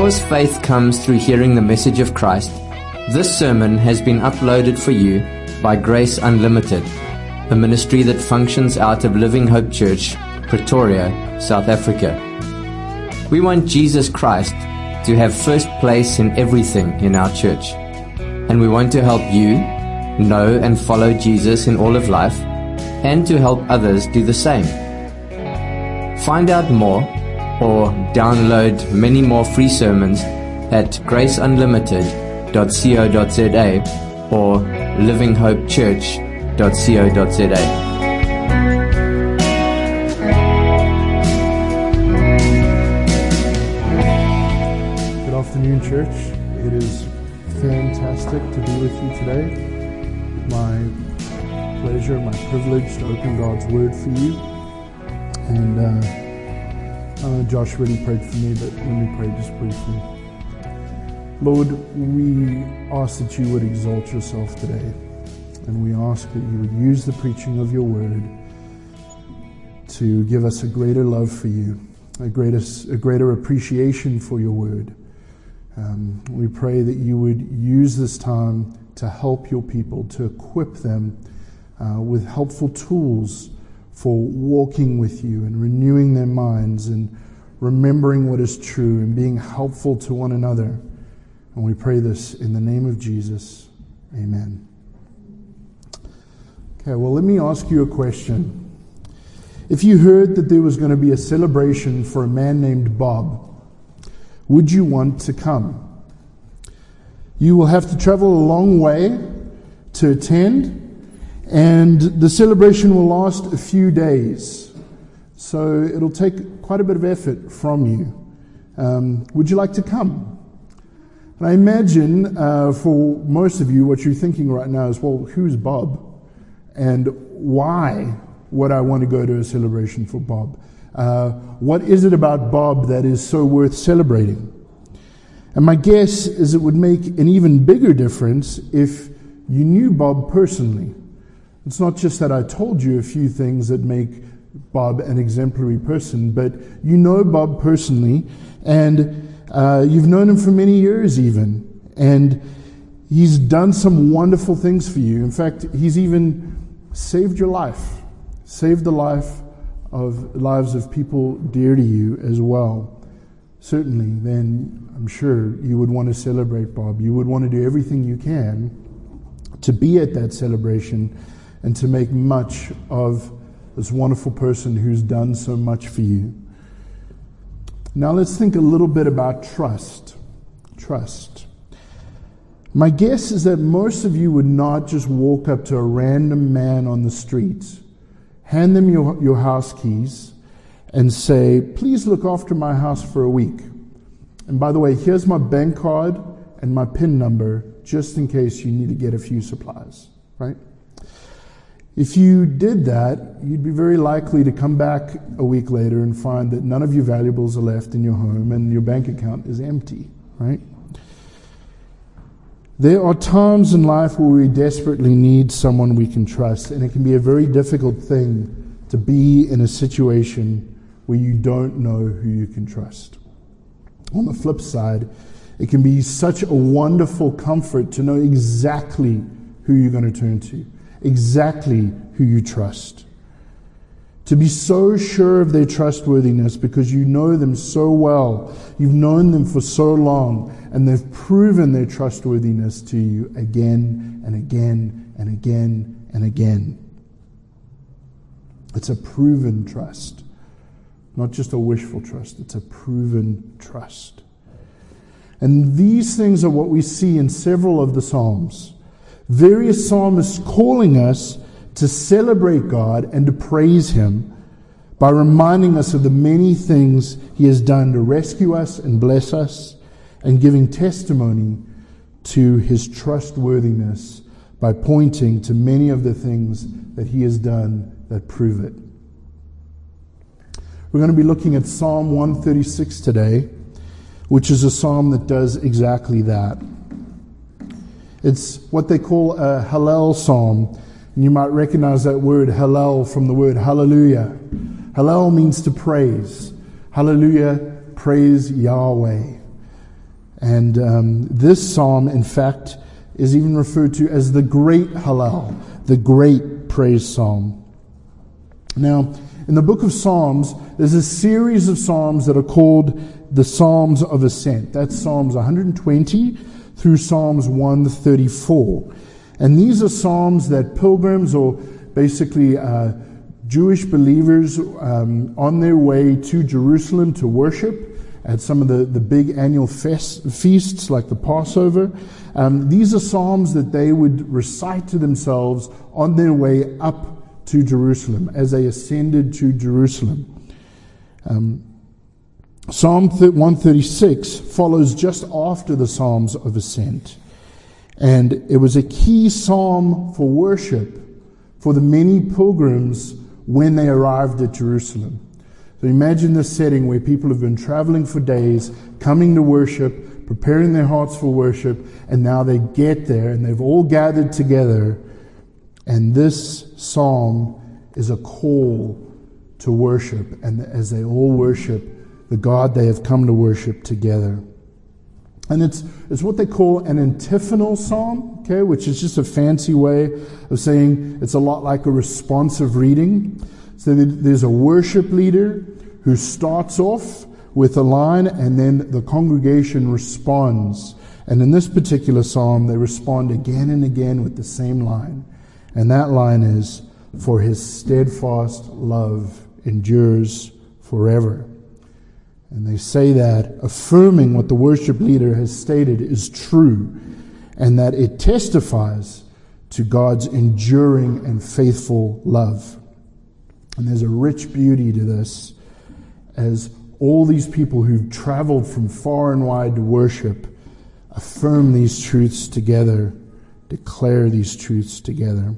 Because faith comes through hearing the message of Christ, this sermon has been uploaded for you by Grace Unlimited, a ministry that functions out of Living Hope Church, Pretoria, South Africa. We want Jesus Christ to have first place in everything in our church, and we want to help you know and follow Jesus in all of life, and to help others do the same. Find out more or download many more free sermons at graceunlimited.co.za or livinghopechurch.co.za. Good afternoon, church. It is fantastic to be with you today. My pleasure, my privilege to open God's Word for you. And Josh really prayed for me, but let me pray just briefly. Lord, we ask that you would exalt yourself today, and we ask that you would use the preaching of your Word to give us a greater love for you, a greater appreciation for your Word. We pray that you would use this time to help your people, to equip them with helpful tools for walking with you and renewing their minds and remembering what is true and being helpful to one another. And we pray this in the name of Jesus. Amen. Okay, well, let me ask you a question. If you heard that there was going to be a celebration for a man named Bob, would you want to come? You will have to travel a long way to attend, and the celebration will last a few days. So it'll take quite a bit of effort from you. Would you like to come? And I imagine for most of you, what you're thinking right now is, well, who's Bob? And why would I want to go to a celebration for Bob? What is it about Bob that is so worth celebrating? And my guess is it would make an even bigger difference if you knew Bob personally. It's not just that I told you a few things that make Bob an exemplary person, but you know Bob personally, and you've known him for many years even, and he's done some wonderful things for you. In fact, he's even saved your life, saved the lives of people dear to you as well. Certainly, then I'm sure you would want to celebrate Bob. You would want to do everything you can to be at that celebration and to make much of this wonderful person who's done so much for you. Now let's think a little bit about trust. Trust. My guess is that most of you would not just walk up to a random man on the street, hand them your house keys, and say, please look after my house for a week. And by the way, here's my bank card and my PIN number, just in case you need to get a few supplies, right? If you did that, you'd be very likely to come back a week later and find that none of your valuables are left in your home and your bank account is empty, right? There are times in life where we desperately need someone we can trust, and it can be a very difficult thing to be in a situation where you don't know who you can trust. On the flip side, it can be such a wonderful comfort to know exactly who you're going to turn to, exactly who you trust. To be so sure of their trustworthiness because you know them so well, you've known them for so long, and they've proven their trustworthiness to you again and again and again and again. It's a proven trust, not just a wishful trust. It's a proven trust. And these things are what we see in several of the Psalms. Various psalmists calling us to celebrate God and to praise Him by reminding us of the many things He has done to rescue us and bless us, and giving testimony to His trustworthiness by pointing to many of the things that He has done that prove it. We're going to be looking at Psalm 136 today, which is a psalm that does exactly that. It's what they call a Hallel psalm, and you might recognize that word Hallel from the word hallelujah. Hallel means to praise. Hallelujah, praise Yahweh. And this psalm, in fact, is even referred to as the Great Hallel, the Great Praise Psalm. Now, in the book of Psalms, there's a series of psalms that are called the Psalms of Ascent. That's Psalms 120 through Psalms 134. And these are psalms that pilgrims, or basically Jewish believers on their way to Jerusalem to worship at some of the big annual feasts like the Passover. These are psalms that they would recite to themselves on their way up to Jerusalem as they ascended to Jerusalem. Psalm 136 follows just after the Psalms of Ascent. And it was a key psalm for worship for the many pilgrims when they arrived at Jerusalem. So imagine this setting where people have been traveling for days, coming to worship, preparing their hearts for worship, and now they get there and they've all gathered together. And this psalm is a call to worship, and as they all worship the God they have come to worship together. And it's what they call an antiphonal psalm, okay, which is just a fancy way of saying it's a lot like a responsive reading. So there's a worship leader who starts off with a line, and then the congregation responds. And in this particular psalm, they respond again and again with the same line. And that line is, "For his steadfast love endures forever." And they say that, affirming what the worship leader has stated is true, and that it testifies to God's enduring and faithful love. And there's a rich beauty to this, as all these people who've traveled from far and wide to worship affirm these truths together, declare these truths together.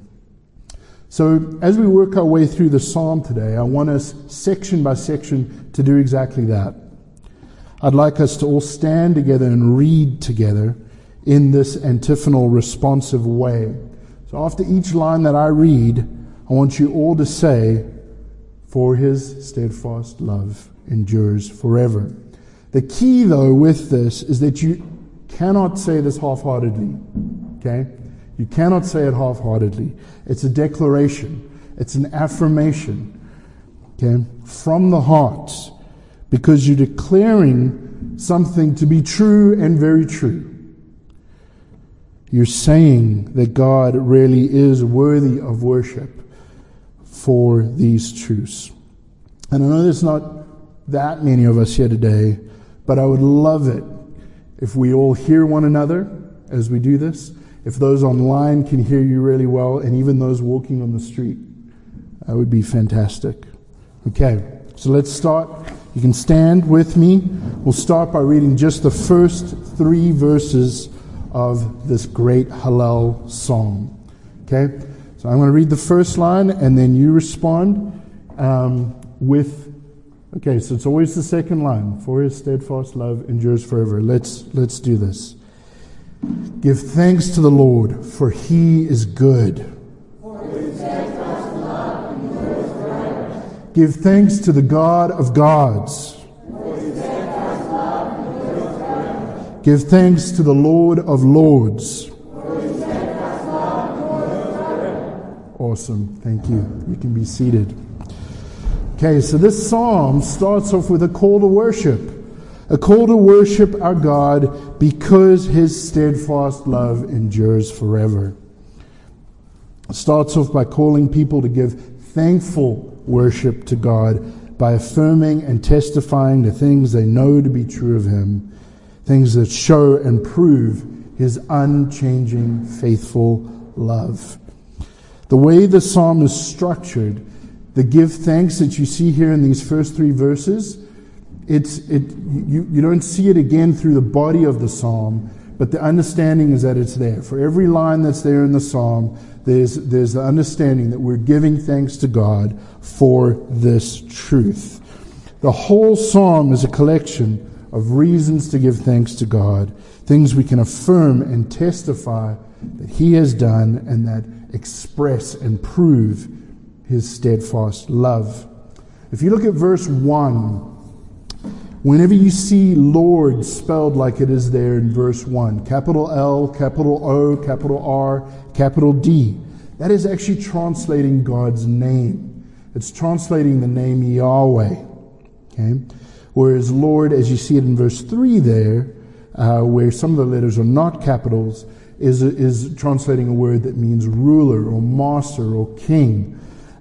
So as we work our way through the psalm today, I want us section by section to do exactly that. I'd like us to all stand together and read together in this antiphonal responsive way. So after each line that I read, I want you all to say, "For his steadfast love endures forever." The key, though, with this is that you cannot say this half-heartedly. Okay? You cannot say it half-heartedly. It's a declaration. It's an affirmation. Okay? From the heart. Because you're declaring something to be true and very true. You're saying that God really is worthy of worship for these truths. And I know there's not that many of us here today, but I would love it if we all hear one another as we do this. If those online can hear you really well, and even those walking on the street, that would be fantastic. Okay, so let's start. You can stand with me. We'll start by reading just the first 3 verses of this great Hallel psalm. Okay? So I'm going to read the first line, and then you respond with... Okay, so it's always the second line. "For his steadfast love endures forever." Let's do this. Give thanks to the Lord, for he is good. Give thanks to the God of gods. Give thanks to the Lord of lords. Awesome. Thank you. You can be seated. Okay, so this psalm starts off with a call to worship. A call to worship our God because his steadfast love endures forever. It starts off by calling people to give thankful worship to God by affirming and testifying to things they know to be true of him, things that show and prove his unchanging, faithful love. The way the psalm is structured, the give thanks that you see here in these first 3 verses, you don't see it again through the body of the psalm, but the understanding is that it's there. For every line that's there in the psalm, there's the understanding that we're giving thanks to God for this truth. The whole psalm is a collection of reasons to give thanks to God, things we can affirm and testify that he has done and that express and prove his steadfast love. If you look at verse 1, Whenever you see Lord spelled like it is there in verse 1, capital L, capital O, capital R, capital D, that is actually translating God's name. It's translating the name Yahweh. Okay? Whereas Lord, as you see it in verse 3 there, where some of the letters are not capitals, is translating a word that means ruler or master or king.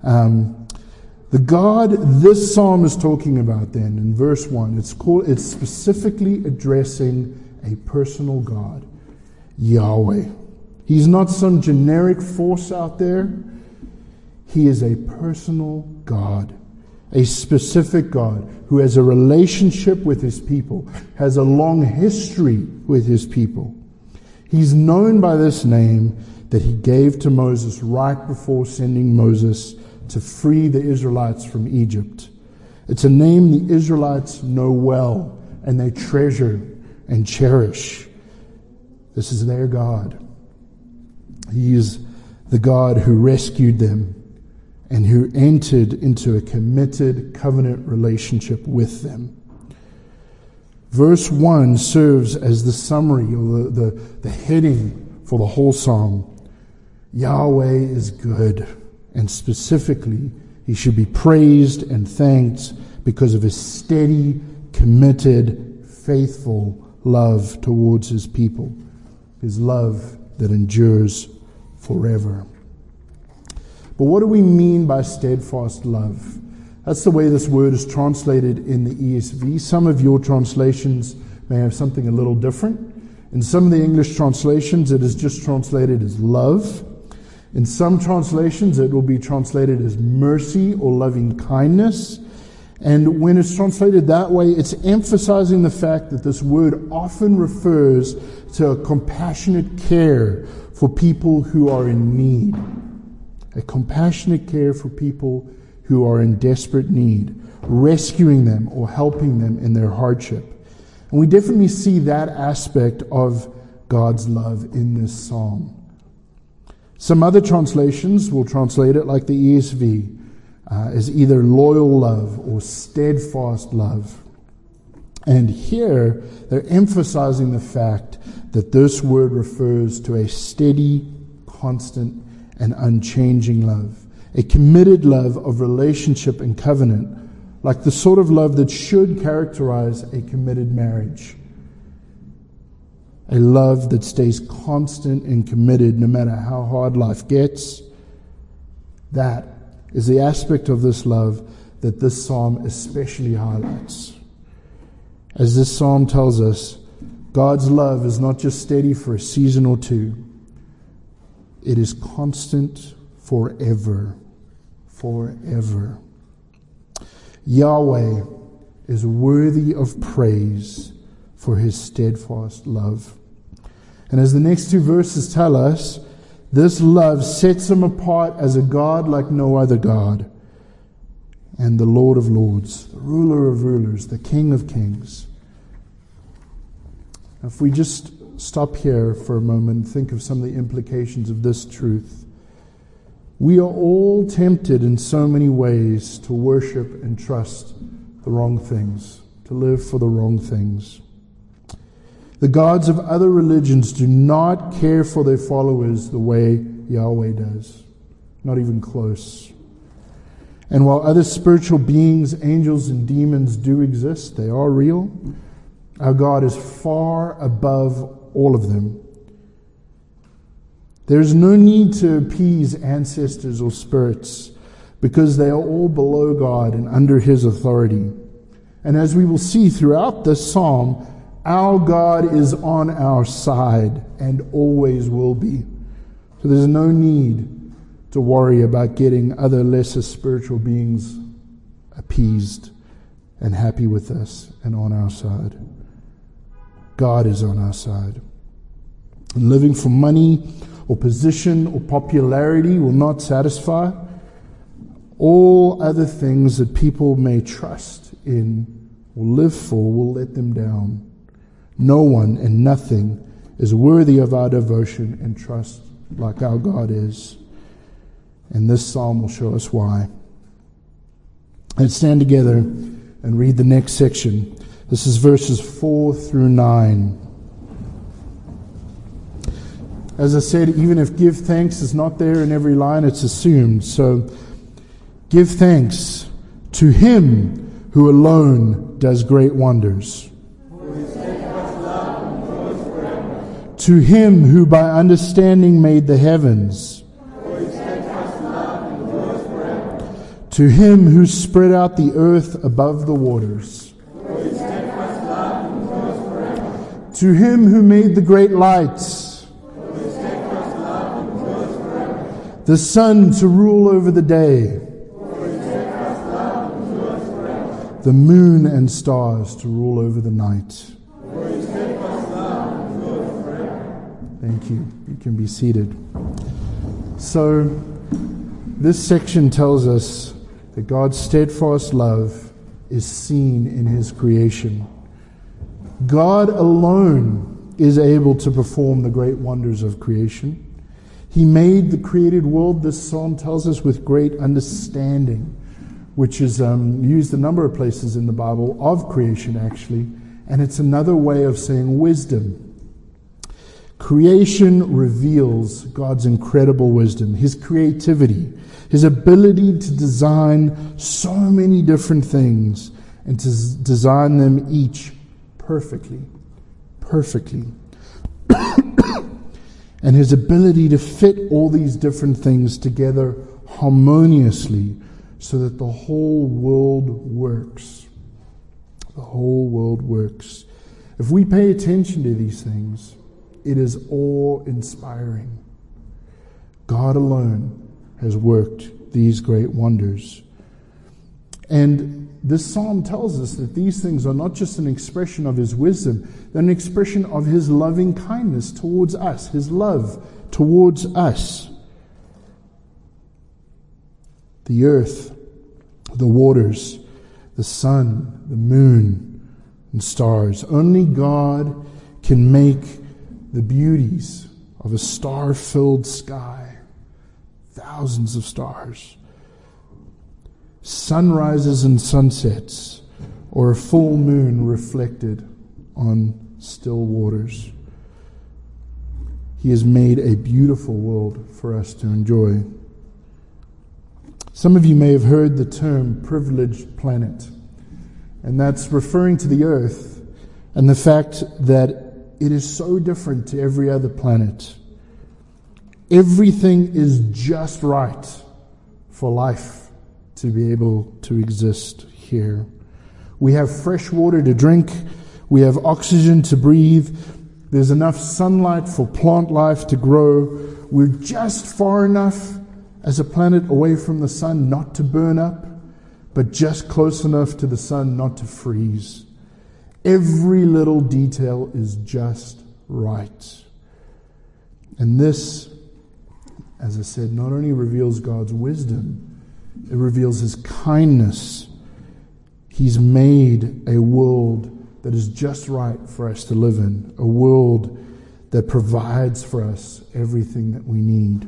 The God this psalm is talking about then in verse 1, it's specifically addressing a personal God, Yahweh. He's not some generic force out there. He is a personal God, a specific God who has a relationship with his people, has a long history with his people. He's known by this name that he gave to Moses right before sending Moses to free the Israelites from Egypt. It's a name the Israelites know well and they treasure and cherish. This is their God. He is the God who rescued them and who entered into a committed covenant relationship with them. Verse 1 serves as the summary or the heading for the whole psalm. Yahweh is good, and specifically, he should be praised and thanked because of his steady, committed, faithful love towards his people, his love that endures forever. But what do we mean by steadfast love? That's the way this word is translated in the ESV. Some of your translations may have something a little different. In some of the English translations, it is just translated as love. In some translations, it will be translated as mercy or loving kindness. And when it's translated that way, it's emphasizing the fact that this word often refers to a compassionate care for people who are in need. A compassionate care for people who are in desperate need, rescuing them or helping them in their hardship. And we definitely see that aspect of God's love in this psalm. Some other translations will translate it like the ESV as either loyal love or steadfast love. And here they're emphasizing the fact that this word refers to a steady, constant, and unchanging love. A committed love of relationship and covenant, like the sort of love that should characterize a committed marriage. A love that stays constant and committed no matter how hard life gets. That is the aspect of this love that this psalm especially highlights. As this psalm tells us, God's love is not just steady for a season or two. It is constant forever. Forever. Yahweh is worthy of praise for his steadfast love. And as the next two verses tell us, this love sets him apart as a God like no other God, and the Lord of lords, the ruler of rulers, the King of kings. If we just stop here for a moment and think of some of the implications of this truth, we are all tempted in so many ways to worship and trust the wrong things, to live for the wrong things. The gods of other religions do not care for their followers the way Yahweh does. Not even close. And while other spiritual beings, angels and demons do exist, they are real, our God is far above all of them. There is no need to appease ancestors or spirits because they are all below God and under his authority. And as we will see throughout this psalm, our God is on our side and always will be. So there's no need to worry about getting other lesser spiritual beings appeased and happy with us and on our side. God is on our side. And living for money or position or popularity will not satisfy. All other things that people may trust in or live for will let them down. No one and nothing is worthy of our devotion and trust like our God is. And this psalm will show us why. Let's stand together and read the next section. This is verses 4 through 9. As I said, even if give thanks is not there in every line, it's assumed. So, give thanks to Him who alone does great wonders. To Him who by understanding made the heavens. To Him who spread out the earth above the waters. To Him who made the great lights. The sun to rule over the day. The moon and stars to rule over the night. Thank you. You can be seated. So, this section tells us that God's steadfast love is seen in His creation. God alone is able to perform the great wonders of creation. He made the created world, this psalm tells us, with great understanding, which is used a number of places in the Bible of creation, actually, and it's another way of saying wisdom. Creation reveals God's incredible wisdom, His creativity, His ability to design so many different things and to design them each perfectly. And His ability to fit all these different things together harmoniously so that the whole world works. The whole world works. If we pay attention to these things, it is awe-inspiring. God alone has worked these great wonders. And this psalm tells us that these things are not just an expression of His wisdom, they're an expression of His loving kindness towards us, His love towards us. The earth, the waters, the sun, the moon, and stars. Only God can make the beauties of a star-filled sky, thousands of stars, sunrises and sunsets, or a full moon reflected on still waters. He has made a beautiful world for us to enjoy. Some of you may have heard the term privileged planet, and that's referring to the earth and the fact that it is so different to every other planet. Everything is just right for life to be able to exist here. We have fresh water to drink. We have oxygen to breathe. There's enough sunlight for plant life to grow. We're just far enough as a planet away from the sun not to burn up, but just close enough to the sun not to freeze. Every little detail is just right. And this, as I said, not only reveals God's wisdom, it reveals His kindness. He's made a world that is just right for us to live in, a world that provides for us everything that we need.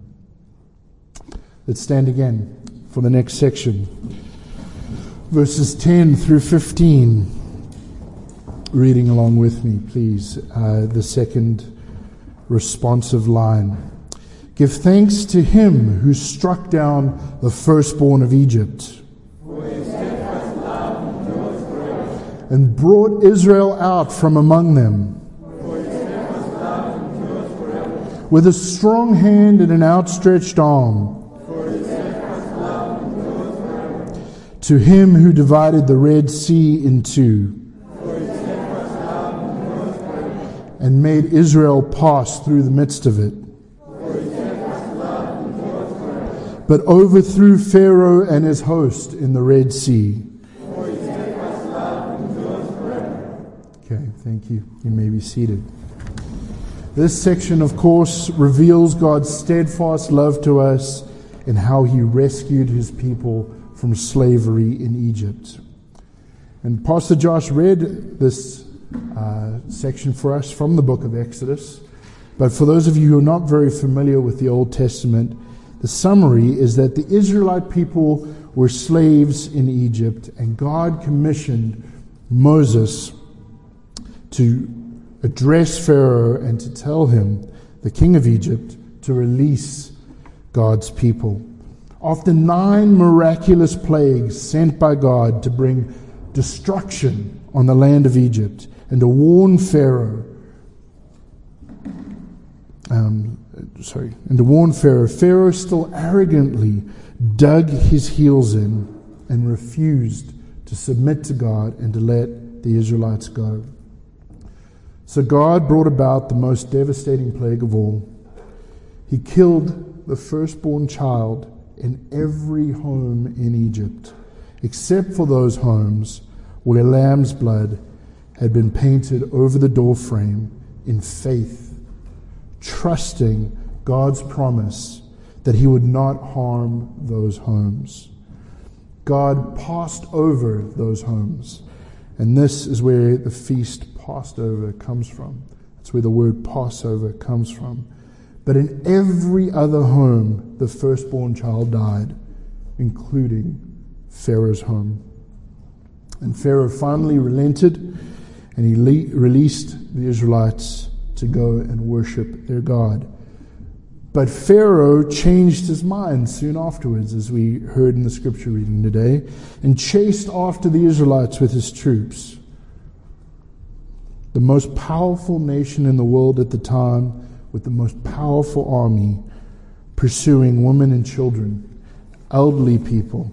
Let's stand again for the next section. Verses 10 through 15. Reading along with me, please. The second responsive line. Give thanks to Him who struck down the firstborn of Egypt and brought Israel out from among them with a strong hand and an outstretched arm. To Him who divided the Red Sea in two and made Israel pass through the midst of it, but overthrew Pharaoh and his host in the Red Sea. Okay, thank you. You may be seated. This section, of course, reveals God's steadfast love to us and how He rescued His people from slavery in Egypt. And Pastor Josh read this section for us from the book of Exodus. But for those of you who are not very familiar with the Old Testament, the summary is that the Israelite people were slaves in Egypt, and God commissioned Moses to address Pharaoh and to tell him, the king of Egypt, to release God's people. After 9 miraculous plagues sent by God to bring destruction on the land of Egypt and to warn Pharaoh, Pharaoh still arrogantly dug his heels in and refused to submit to God and to let the Israelites go. So God brought about the most devastating plague of all. He killed the firstborn child in every home in Egypt, except for those homes where lamb's blood had been painted over the doorframe in faith, trusting God's promise that he would not harm those homes. God passed over those homes. And this is where the feast Passover comes from. That's where the word Passover comes from. But in every other home, the firstborn child died, including Pharaoh's home. And Pharaoh finally relented, and he released the Israelites to go and worship their God. But Pharaoh changed his mind soon afterwards, as we heard in the scripture reading today, and chased after the Israelites with his troops. The most powerful nation in the world at the time, with the most powerful army, pursuing women and children, elderly people,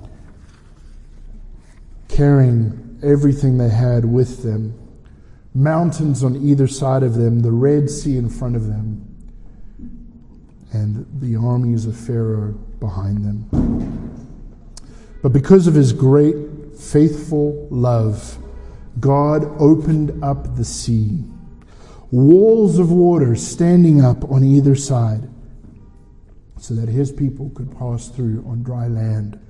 carrying everything they had with them, mountains on either side of them, the Red Sea in front of them, and the armies of Pharaoh behind them. But because of his great faithful love, God opened up the sea, walls of water standing up on either side, so that his people could pass through on dry land.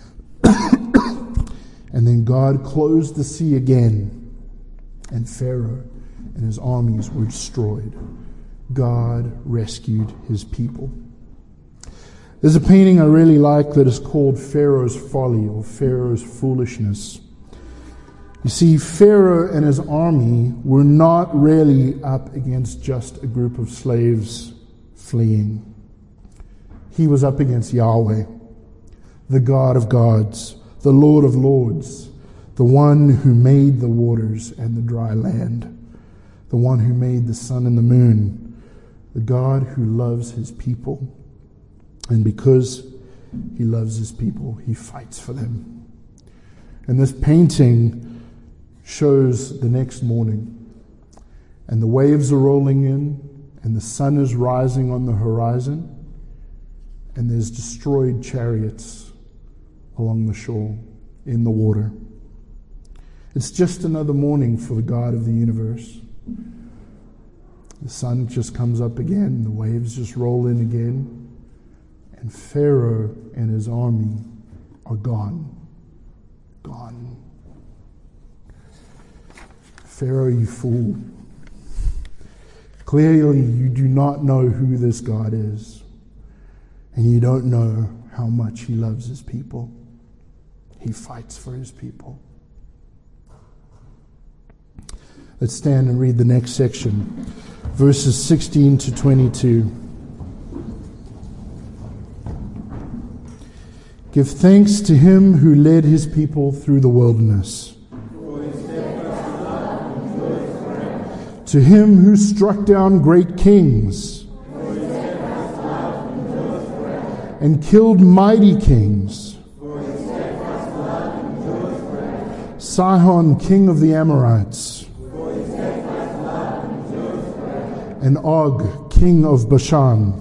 And then God closed the sea again, and Pharaoh and his armies were destroyed. God rescued his people. There's a painting I really like that is called Pharaoh's Folly, or Pharaoh's Foolishness. You see, Pharaoh and his army were not really up against just a group of slaves fleeing. He was up against Yahweh, the God of gods, the Lord of lords, the one who made the waters and the dry land, the one who made the sun and the moon, the God who loves his people. And because he loves his people, he fights for them. And this painting shows the next morning, and the waves are rolling in, and the sun is rising on the horizon, and there's destroyed chariots along the shore in the water. It's just another morning for the God of the universe. The sun just comes up again, the waves just roll in again, and Pharaoh and his army are gone. Gone. Pharaoh, you fool. Clearly, you do not know who this God is, and you don't know how much he loves his people. He fights for his people. Let's stand and read the next section, verses 16 to 22. Give thanks to him who led his people through the wilderness, to him who struck down great kings and killed mighty kings, Sihon, king of the Amorites, and Og, king of Bashan,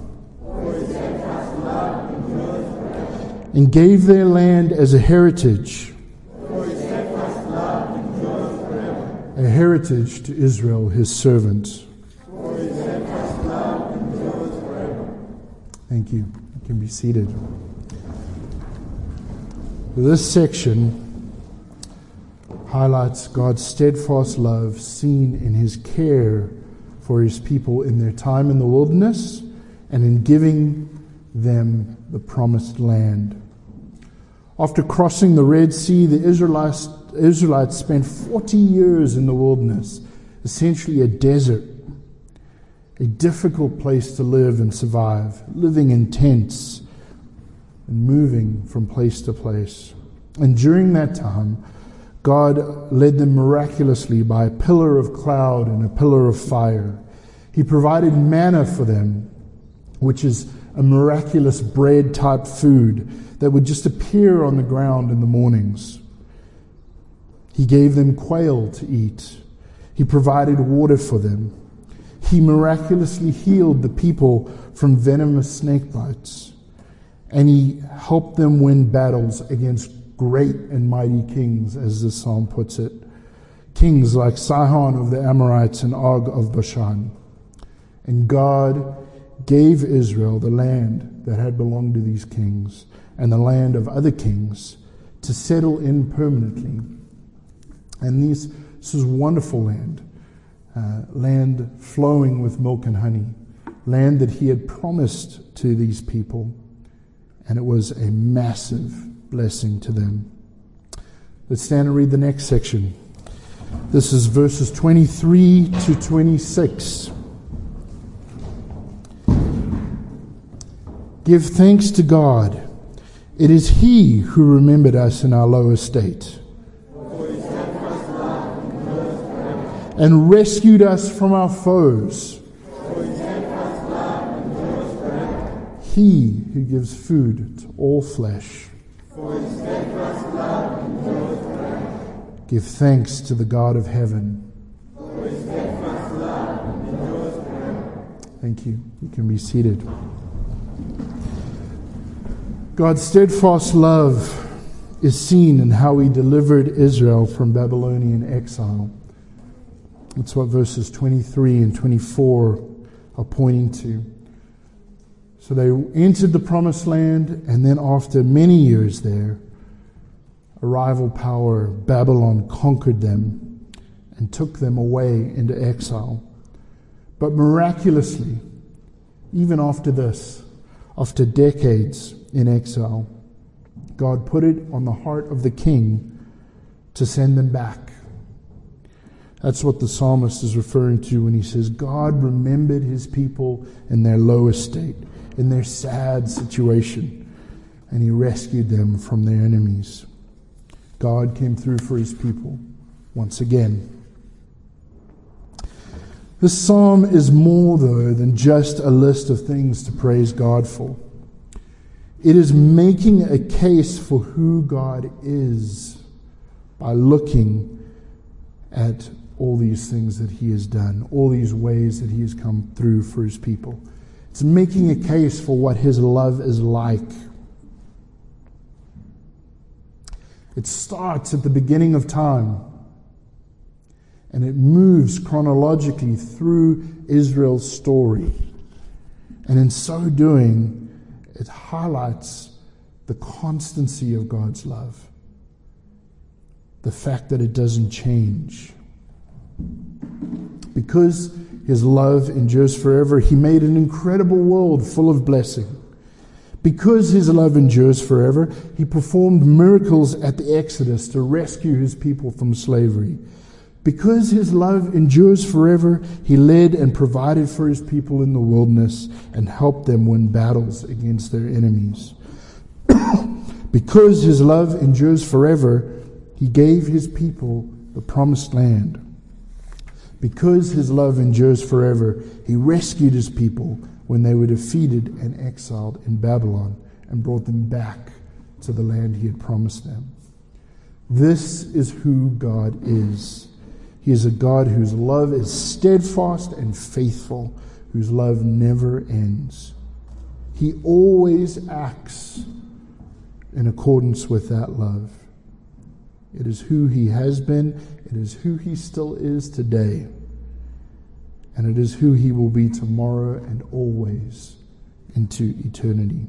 and gave their land as a heritage to Israel, his servant. Thank you. You can be seated. This section highlights God's steadfast love seen in his care for his people in their time in the wilderness and in giving them the promised land. After crossing the Red Sea, the Israelites spent 40 years in the wilderness, essentially a desert, a difficult place to live and survive, living in tents and moving from place to place. And during that time, God led them miraculously by a pillar of cloud and a pillar of fire. He provided manna for them, which is a miraculous bread-type food that would just appear on the ground in the mornings. He gave them quail to eat. He provided water for them. He miraculously healed the people from venomous snake bites. And he helped them win battles against great and mighty kings, as the psalm puts it. Kings like Sihon of the Amorites and Og of Bashan. And God gave Israel the land that had belonged to these kings and the land of other kings to settle in permanently. And this is wonderful land, land flowing with milk and honey, land that he had promised to these people, and it was a massive blessing to them. Let's stand and read the next section. This is verses 23 to 26. Give thanks to God. It is He who remembered us in our low estate and rescued us from our foes. He who gives food to all flesh. Give thanks to the God of heaven. Thank you. You can be seated. God's steadfast love is seen in how he delivered Israel from Babylonian exile. That's what verses 23 and 24 are pointing to. So they entered the promised land, and then after many years there, a rival power, Babylon, conquered them and took them away into exile. But miraculously, even after this, after decades in exile, God put it on the heart of the king to send them back. That's what the psalmist is referring to when he says, God remembered his people in their low estate, in their sad situation, and he rescued them from their enemies. God came through for his people once again. This psalm is more, though, than just a list of things to praise God for. It is making a case for who God is by looking at all these things that he has done, all these ways that he has come through for his people. It's making a case for what his love is like. It starts at the beginning of time, and it moves chronologically through Israel's story. And in so doing, it highlights the constancy of God's love, the fact that it doesn't change. Because his love endures forever, he made an incredible world full of blessing. Because his love endures forever, he performed miracles at the Exodus to rescue his people from slavery. Because his love endures forever, he led and provided for his people in the wilderness and helped them win battles against their enemies. Because his love endures forever, he gave his people the promised land. Because his love endures forever, he rescued his people when they were defeated and exiled in Babylon and brought them back to the land he had promised them. This is who God is. He is a God whose love is steadfast and faithful, whose love never ends. He always acts in accordance with that love. It is who he has been, it is who he still is today, and it is who he will be tomorrow and always into eternity.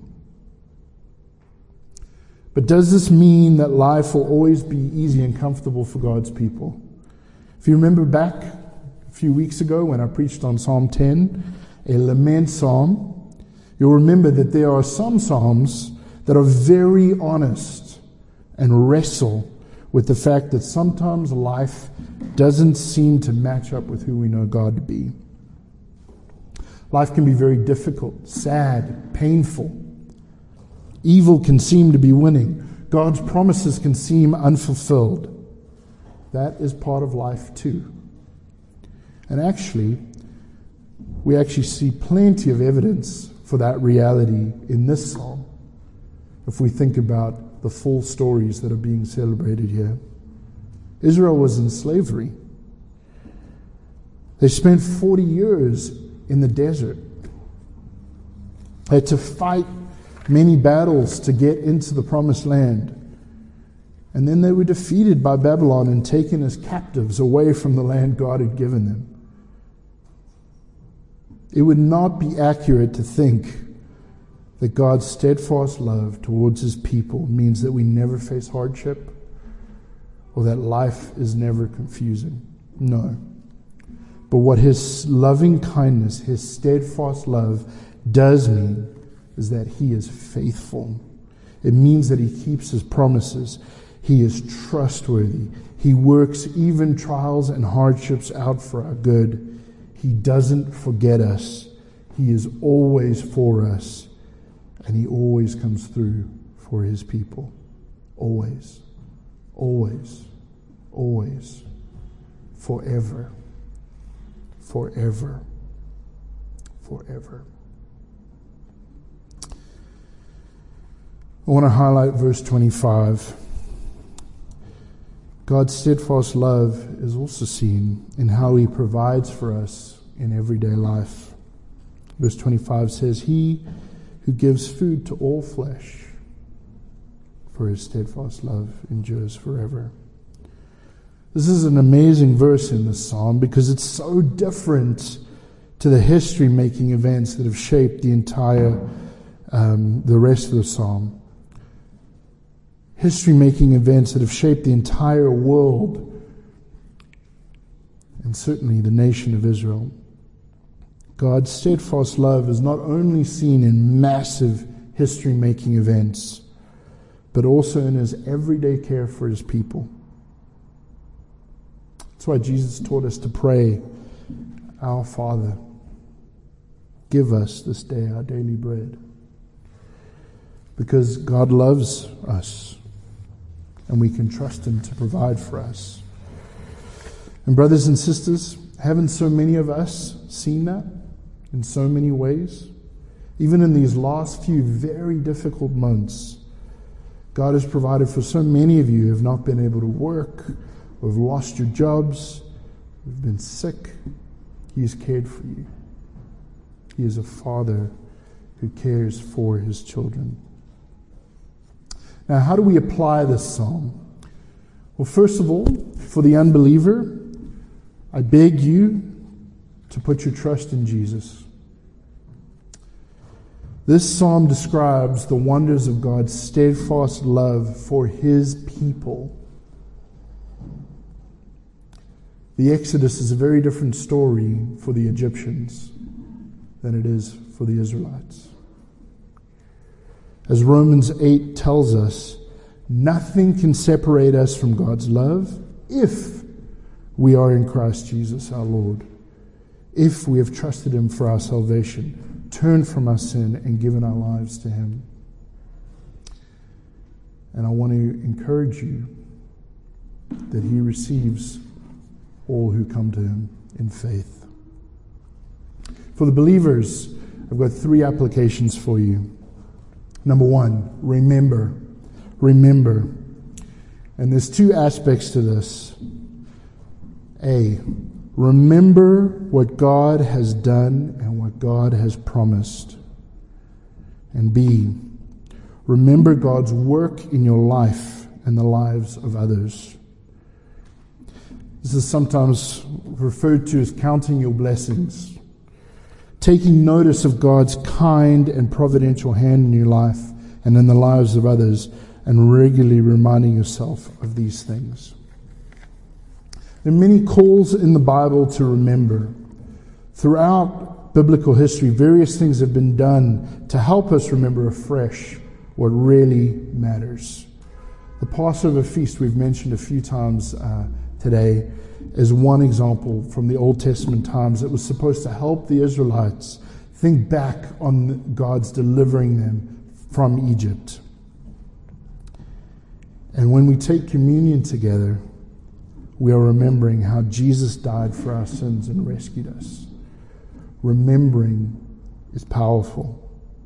But does this mean that life will always be easy and comfortable for God's people? If you remember back a few weeks ago when I preached on Psalm 10, a lament psalm, you'll remember that there are some psalms that are very honest and wrestle with the fact that sometimes life doesn't seem to match up with who we know God to be. Life can be very difficult, sad, painful. Evil can seem to be winning. God's promises can seem unfulfilled. That is part of life too. And actually, we actually see plenty of evidence for that reality in this psalm, if we think about the full stories that are being celebrated here. Israel was in slavery. They spent 40 years in the desert. They had to fight many battles to get into the promised land. And then they were defeated by Babylon and taken as captives away from the land God had given them. It would not be accurate to think that God's steadfast love towards His people means that we never face hardship or that life is never confusing. No. But what His loving kindness, His steadfast love does mean is that He is faithful. It means that He keeps His promises. He is trustworthy. He works even trials and hardships out for our good. He doesn't forget us. He is always for us. And He always comes through for His people. Always. Always. Always. Forever. Forever. Forever. I want to highlight verse 25. God's steadfast love is also seen in how He provides for us in everyday life. Verse 25 says, He who gives food to all flesh, for His steadfast love endures forever. This is an amazing verse in this psalm because it's so different to the history-making events that have shaped the entire, the rest of the psalm. History-making events that have shaped the entire world, and certainly the nation of Israel. God's steadfast love is not only seen in massive history-making events, but also in His everyday care for His people. That's why Jesus taught us to pray, Our Father, give us this day our daily bread. Because God loves us, and we can trust Him to provide for us. And brothers and sisters, haven't so many of us seen that in so many ways? Even in these last few very difficult months, God has provided for so many of you who have not been able to work, or have lost your jobs, who have been sick. He has cared for you. He is a Father who cares for His children. Now, how do we apply this psalm? Well, first of all, for the unbeliever, I beg you to put your trust in Jesus. This psalm describes the wonders of God's steadfast love for His people. The Exodus is a very different story for the Egyptians than it is for the Israelites. As Romans 8 tells us, nothing can separate us from God's love if we are in Christ Jesus our Lord. If we have trusted Him for our salvation, turned from our sin and given our lives to Him. And I want to encourage you that He receives all who come to Him in faith. For the believers, I've got 3 applications for you. Number 1, remember. Remember. And there's 2 aspects to this. A, remember what God has done and what God has promised. And B, remember God's work in your life and the lives of others. This is sometimes referred to as counting your blessings. Taking notice of God's kind and providential hand in your life and in the lives of others, and regularly reminding yourself of these things. There are many calls in the Bible to remember. Throughout biblical history, various things have been done to help us remember afresh what really matters. The Passover feast we've mentioned a few times today is one example from the Old Testament times that was supposed to help the Israelites think back on God's delivering them from Egypt. And when we take communion together, we are remembering how Jesus died for our sins and rescued us. Remembering is powerful.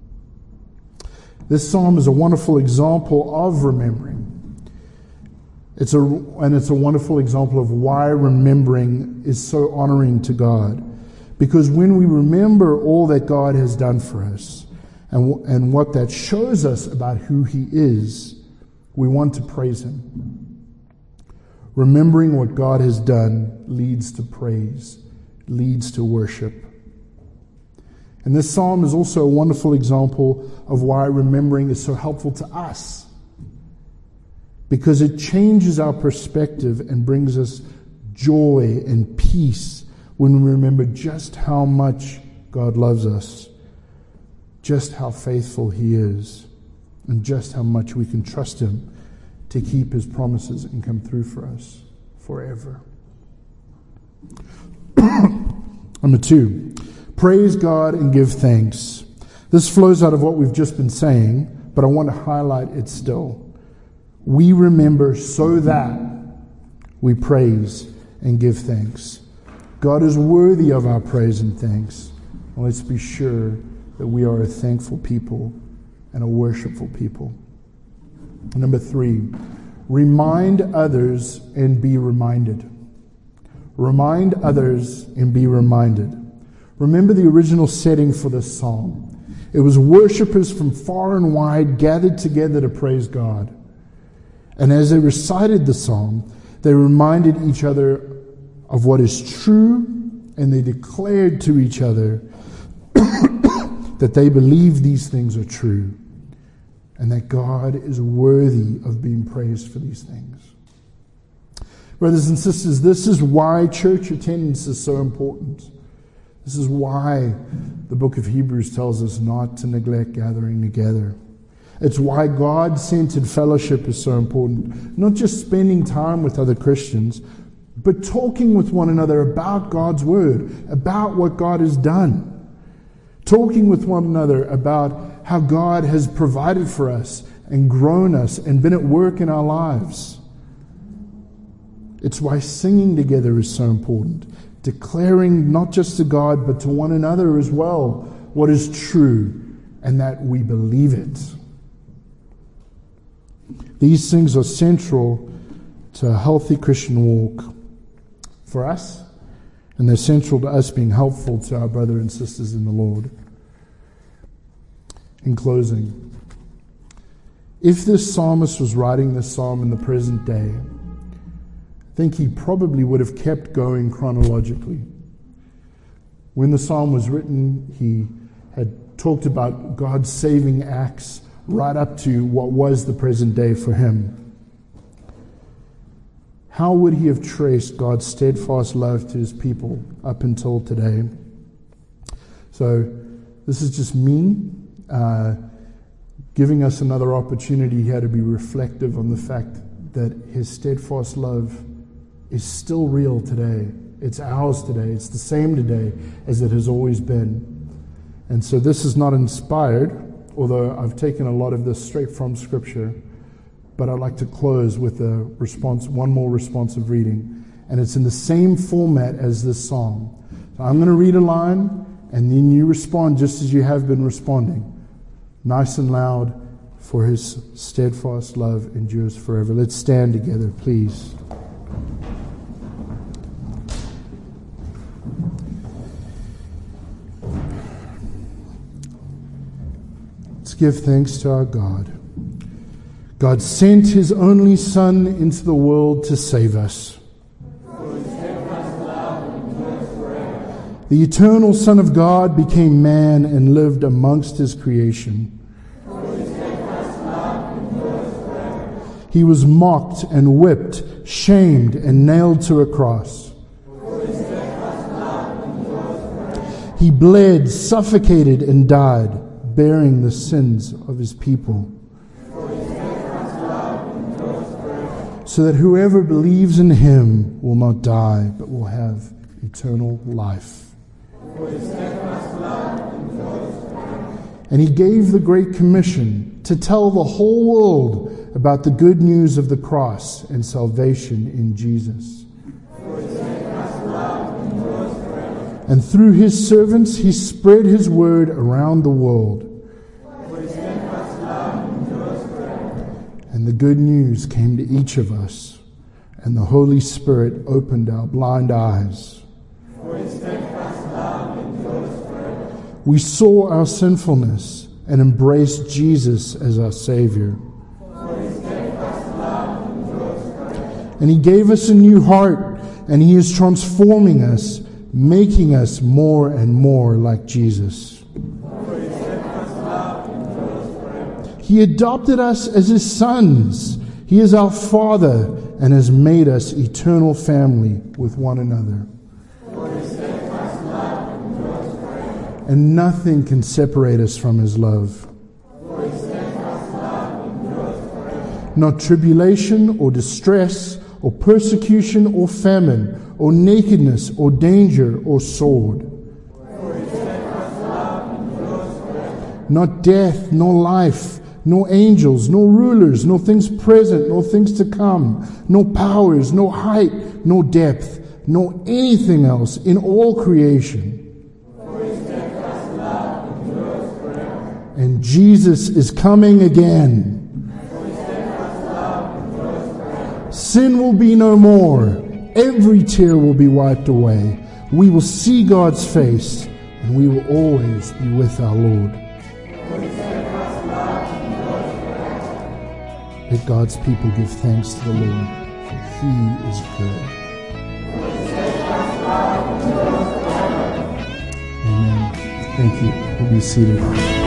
This psalm is a wonderful example of remembering. It's a wonderful example of why remembering is so honoring to God. Because when we remember all that God has done for us and what that shows us about who He is, we want to praise Him. Remembering what God has done leads to praise, leads to worship. And this psalm is also a wonderful example of why remembering is so helpful to us. Because it changes our perspective and brings us joy and peace when we remember just how much God loves us, just how faithful He is, and just how much we can trust Him to keep His promises and come through for us forever. Number 2, praise God and give thanks. This flows out of what we've just been saying, but I want to highlight it still. We remember so that we praise and give thanks. God is worthy of our praise and thanks. And let's be sure that we are a thankful people and a worshipful people. Number 3, remind others and be reminded. Remind others and be reminded. Remember the original setting for this psalm. It was worshipers from far and wide gathered together to praise God. And as they recited the psalm, they reminded each other of what is true, and they declared to each other that they believe these things are true, and that God is worthy of being praised for these things. Brothers and sisters, this is why church attendance is so important. This is why the book of Hebrews tells us not to neglect gathering together. It's why God-centered fellowship is so important. Not just spending time with other Christians, but talking with one another about God's Word, about what God has done. Talking with one another about how God has provided for us and grown us and been at work in our lives. It's why singing together is so important. Declaring not just to God, but to one another as well what is true and that we believe it. These things are central to a healthy Christian walk for us, and they're central to us being helpful to our brothers and sisters in the Lord. In closing, if this psalmist was writing this psalm in the present day, I think he probably would have kept going chronologically. When the psalm was written, he had talked about God's saving acts right up to what was the present day for him. How would he have traced God's steadfast love to His people up until today? So this is just me giving us another opportunity here to be reflective on the fact that His steadfast love is still real today. It's ours today. It's the same today as it has always been. And so this is not inspired, although I've taken a lot of this straight from Scripture, but I'd like to close with one more responsive reading. And it's in the same format as this psalm. So I'm going to read a line, and then you respond just as you have been responding. Nice and loud, for His steadfast love endures forever. Let's stand together, please. Let's give thanks to our God. God sent His only Son into the world to save us. The eternal Son of God became man and lived amongst His creation. He was mocked and whipped, shamed and nailed to a cross. He bled, suffocated and died, bearing the sins of His people. so that whoever believes in him will not die, but will have eternal life. And he gave the Great Commission to tell the whole world about the good news of the cross and salvation in Jesus. And through his servants he spread his word around the world. And the good news came to each of us, and the Holy Spirit opened our blind eyes. We saw our sinfulness and embraced Jesus as our Savior. And he gave us a new heart, and he is transforming us, making us more and more like Jesus. He adopted us as his sons. He is our Father and has made us eternal family with one another. And nothing can separate us from his love. Not tribulation or distress or persecution or famine or nakedness or danger or sword. Not death, nor life, nor angels, nor rulers, nor things present, nor things to come, nor powers, nor height, nor depth, nor anything else in all creation. And Jesus is coming again. Sin will be no more. Every tear will be wiped away. We will see God's face, and we will always be with our Lord. Let God's people give thanks to the Lord, for he is good. Amen. Thank you. We'll be seated.